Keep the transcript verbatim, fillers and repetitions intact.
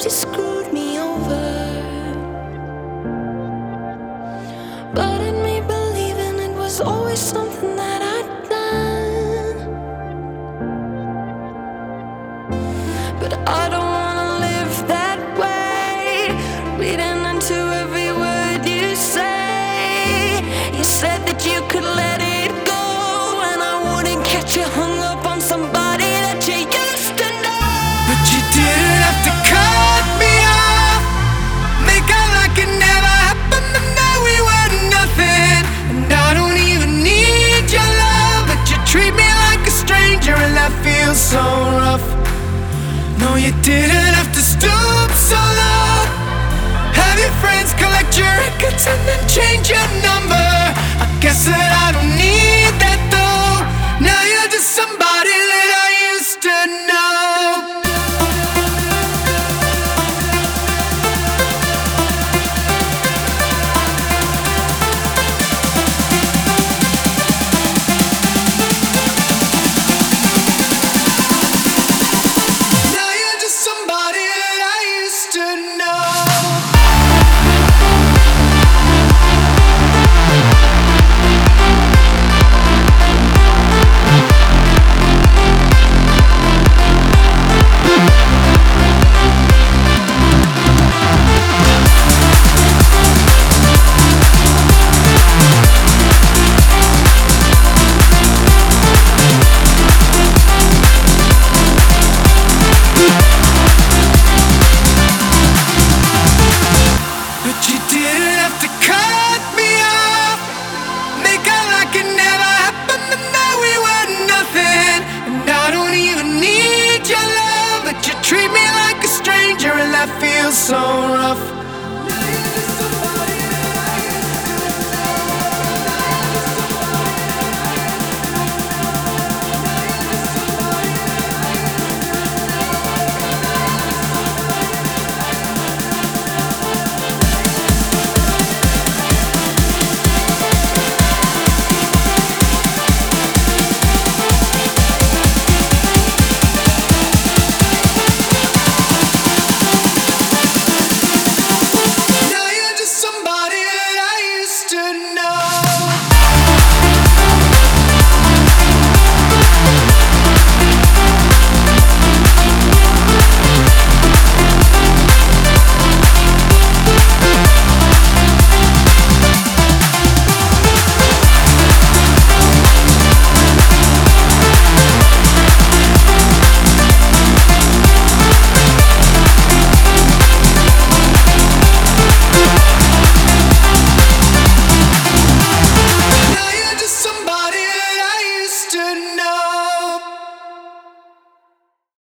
you screwed me over. But in me believing it was always something that I'd done. But I don't wanna live that way, reading into every word you say. You said that you could let it go, and I wouldn't catch you hung up on somebody that you used to know. But you didn't have to cut me off, make out like it never happened, and now we were nothing. And I don't even need your love, but you treat me like a stranger, and that feels so rough. No, you didn't have to stoop so low, have your friends collect your records and then change your number. I guess that I don't need that though. Now you're just somebody that I used to know. Now you're just somebody that I used to know. But you didn't have to cut me off, make out like it never happened, and now we were nothing. And I don't even need your love, but you treat me like a stranger, and that feels so rough.